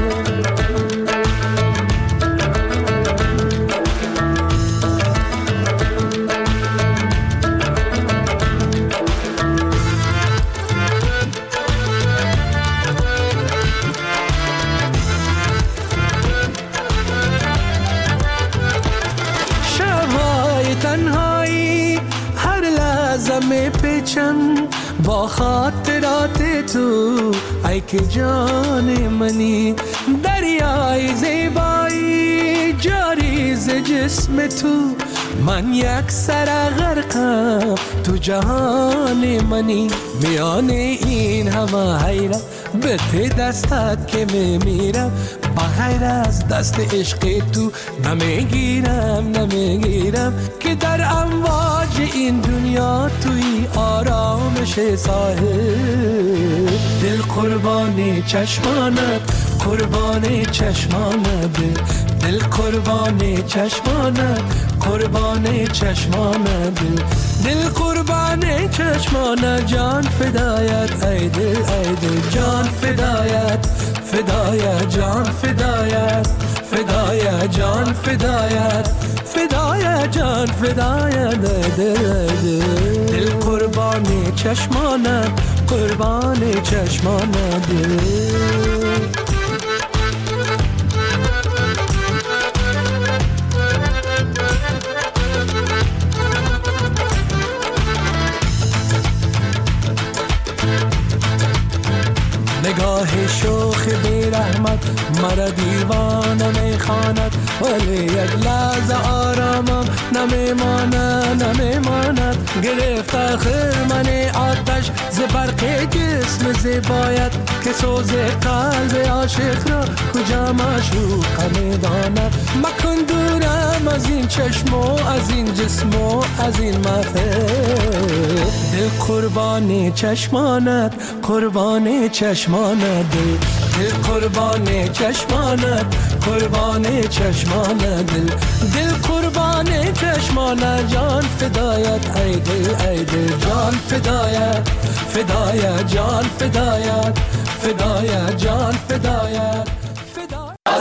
با خاطرات تو ای که جان منی دریای زیبایی جاری ز جسم تو من یک سر غرقم تو جهان منی میان این همه حیرت به ته دستت که میمیرم بغیر از دست عشق تو نمیگیرم نمیگیرم که در امواج این دنیا توی آرامش ساحل دل قربانی چشمانت قربانی چشمانت دل قربانی چشمانت قربانی چشمانت دل قربانی چشمانت جان فدایت ای دل ای دل جان فدایت فدایت جان فدایت فدایت جان فدایت فدایت جان فدایت دل دل دل قربانی چشمانت قربانی چشمانت دل نگاه شوخ بی رحمت مرا دیوانه میخواند ولی یک لحظه آرامم نمیماند نمیماند گرفت آخر من آتش ز برق جسم زیبایت که سوز قلب عاشق را کجا معشوق میداند مکن دورم از این چشم و از این جسم و از این محفل دل قربانی چشمانت قربانی چشمانت دل قربانی چشمانت قربانی چشمانت دل دل قربانی چشمانت جان فدایت ای دل ای دل جان فدایت فدایت جان فدایت فدایت جان فدایت